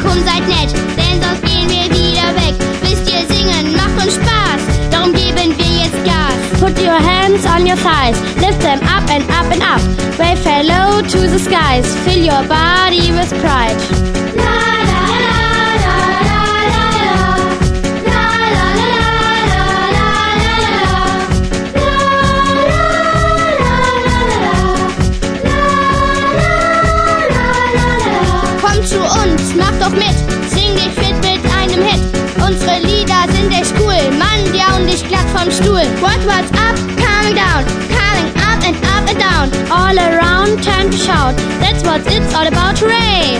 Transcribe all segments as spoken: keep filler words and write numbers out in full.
komm, seid nett, denn sonst gehen wir wieder weg. Wisst ihr, singen macht uns Spaß, darum geben wir jetzt Gas. Put your hands on your thighs, lift them up and up and up. Wave hello to the skies, fill your body with pride. Kommt zu uns, macht doch mit, sing dich fit mit einem Hit. Unsere Lieder sind echt cool, Mann, die hauen dich glatt vom Stuhl. What, what's up, coming down, coming up and up and down. All around, time to shout, that's what it's all about, hooray!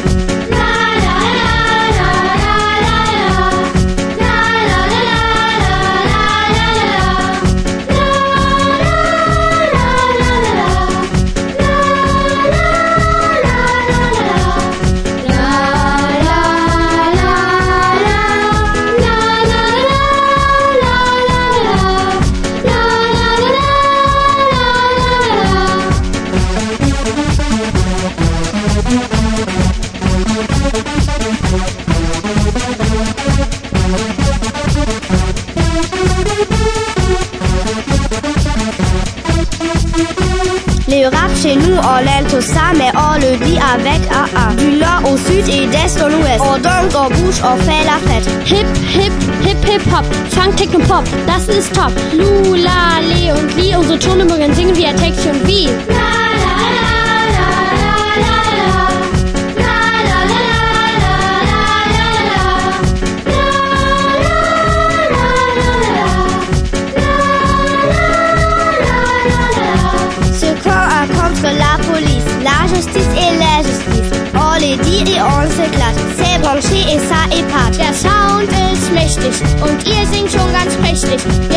Le rap chez nous, on aime tout ça, mais on le dit avec A A. Du nord au sud et d'est en ouest, on danse, on bouge, on fait la fête. Hip, hip, hip, hip, hop, Funk, Techno, Pop, das ist top. Lula, Le und Li, unsere Tonübungen singen wir Texte und wie. La police, la justice et la justice, on les dit et on s'éclate, c'est branché et ça épate. Der Sound ist mächtig und ihr singt schon ganz prächtig.